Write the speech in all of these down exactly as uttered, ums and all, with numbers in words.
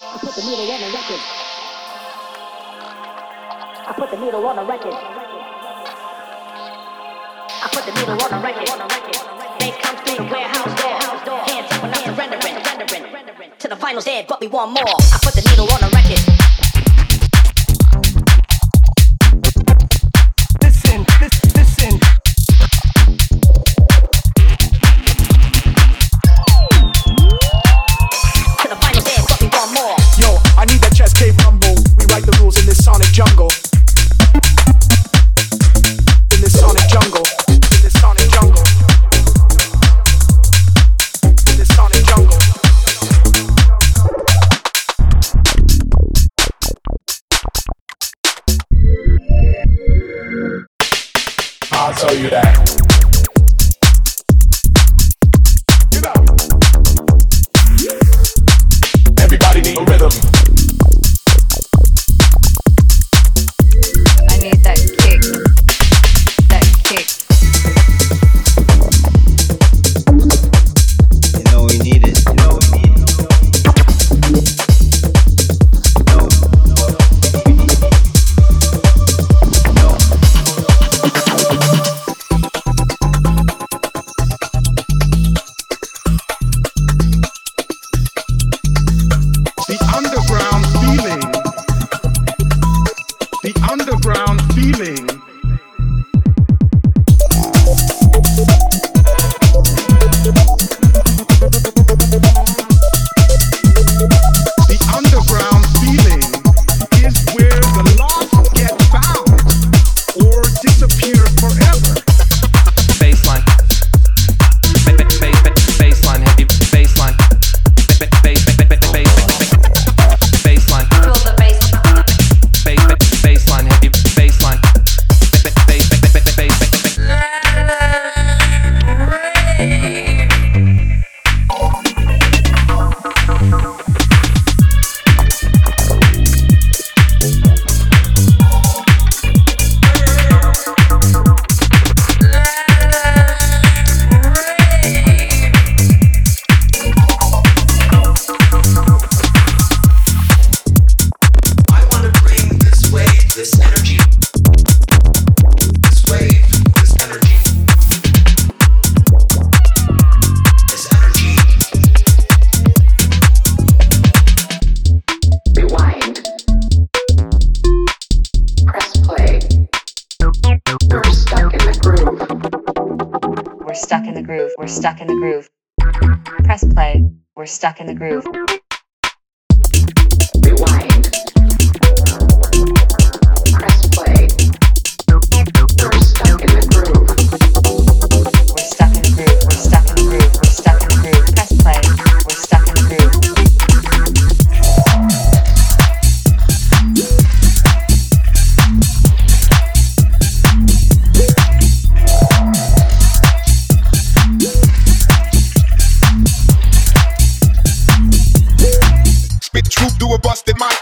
I put the needle on the record. I put the needle on the record. I put the needle on the record. They come through the warehouse door. Hands up, we're not surrendering. To the finals dead, but we want more. I put the needle on the record. Listen, listen, listen. To the finals dead, but we want more. Yo, I need that chest cave rumble. We write the rules in this sonic jungle. In this sonic jungle. In this sonic jungle. In this sonic jungle. I'll tell you that. Get out. Everybody need a rhythm. I need that kick. That kick. You know we need it. You know we need it. No. We need it. No. The underground feeling. The underground feeling. The underground feeling is where the lost get found or disappear forever. Baseline. Ba- ba- ba- ba- Baseline. Heavy baseline. Ba- ba- ba- ba- ba- ba- Baseline. Feel the bass. Ba- ba- Baseline. Heavy baseline. Ba- ba- ba- ba- ba- ba- ba- I want to bring this wave, this energy. This wave, this energy. This energy. Rewind. Press play. You're stuck in the groove. We're stuck in the groove. We're stuck in the groove. Press play. We're stuck in the groove. Rewind. Press play. You're stuck in the groove. We're stuck in the groove. We're stuck in the groove. We're stuck in the groove. Press play. We're stuck in the groove. Spit truth, do a busted mic.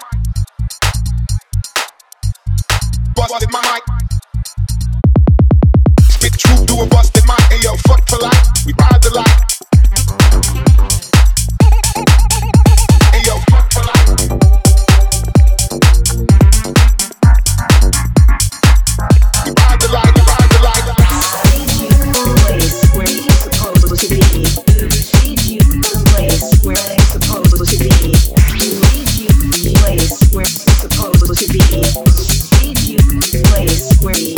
Busted my mic. Spit truth, do a busted mic. Hey yo, fuck for life. We ride the light. Hey yo, fuck for life. We ride the light. We ride the light. Place where you're supposed to be. Lead you to the place where you're supposed to be. Lead you to the place where you're supposed to be. Lead you to the place where you